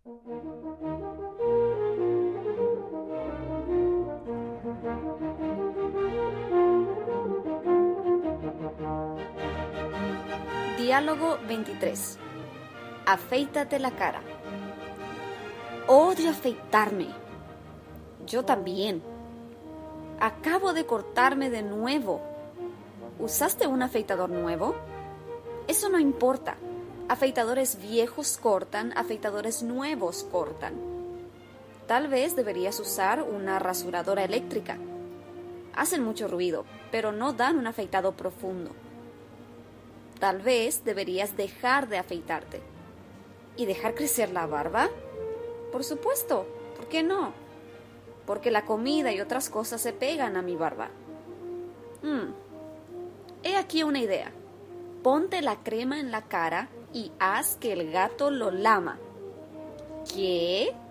Diálogo 23. Aféitate la cara. Odio afeitarme. Yo también. Acabo de cortarme de nuevo. ¿Usaste un afeitador nuevo? Eso no importa. Afeitadores viejos cortan, afeitadores nuevos cortan. Tal vez deberías usar una rasuradora eléctrica. Hacen mucho ruido, pero no dan un afeitado profundo. Tal vez deberías dejar de afeitarte. ¿Y dejar crecer la barba? Por supuesto, ¿por qué no? Porque la comida y otras cosas se pegan a mi barba. He aquí una idea. Ponte la crema en la cara y haz que el gato lo lama. ¿Qué?